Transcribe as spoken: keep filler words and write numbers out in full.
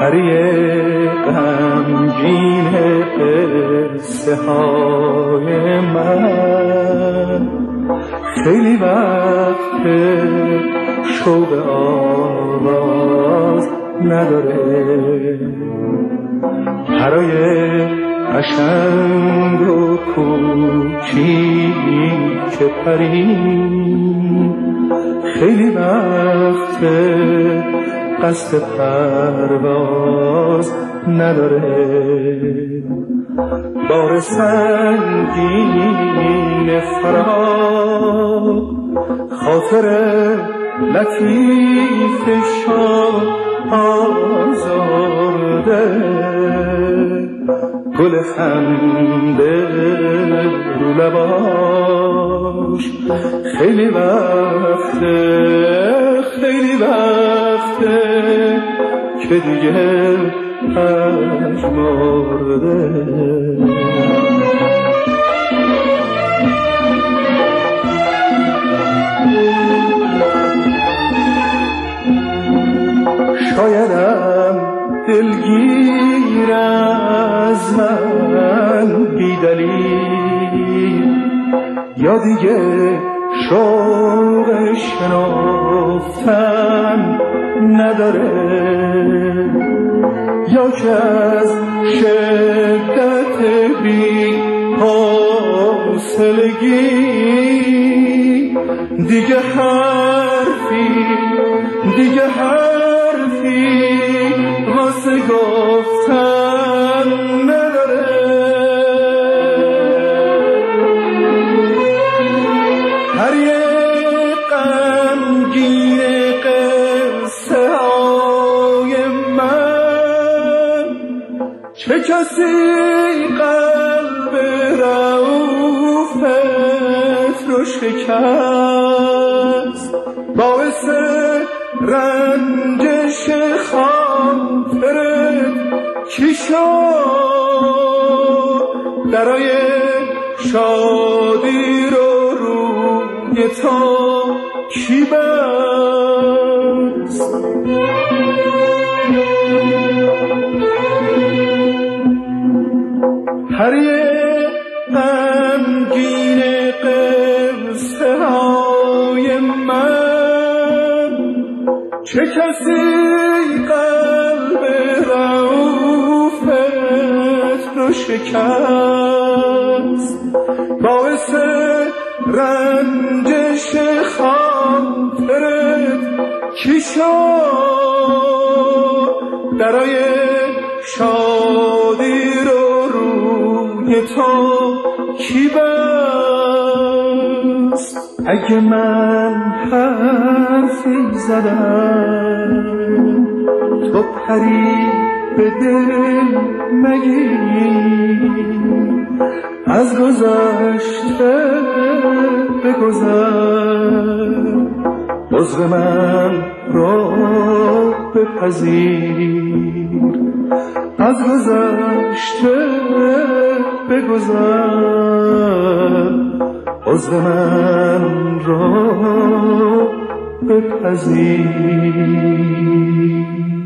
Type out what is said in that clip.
پری غمگین قصه های من، خیلی وقت شوق آواز نداره. پرای قشنگ و کوچیک پری خیلی وقت قصد پرواز نداره. بار سنگین فراق خاطر لطیفشو آزرده، گل خنده رو لباش خیلی وقته خیلی وقته که دیگه پژمرده. شایدم دلگیر از من بی دلیل، یا دیگه شوق شنفتن نداره، یا که از شدت بی حوصلگی دیگه حرفی دیگه حرفی واسه گفتن نداره. هر یه غمگین قصه های من، چه کسی قلب رعوفت رو شکست، باعث رنجش خاطرت چی شد، درای شادی رو روی تو کی بست. هر یه غمگین قصه های من، چه کسی قلب رعوفت رو شکست، باعث رنجش خاطرت چی شد، درای شادی رو روی تو کی بست. اگه من حرفی زدم تو پری به دل مگیر، از گذشته بگذر، عذر من رو بپذیر، از گذشته بگذر، عذر من رو بپذیر.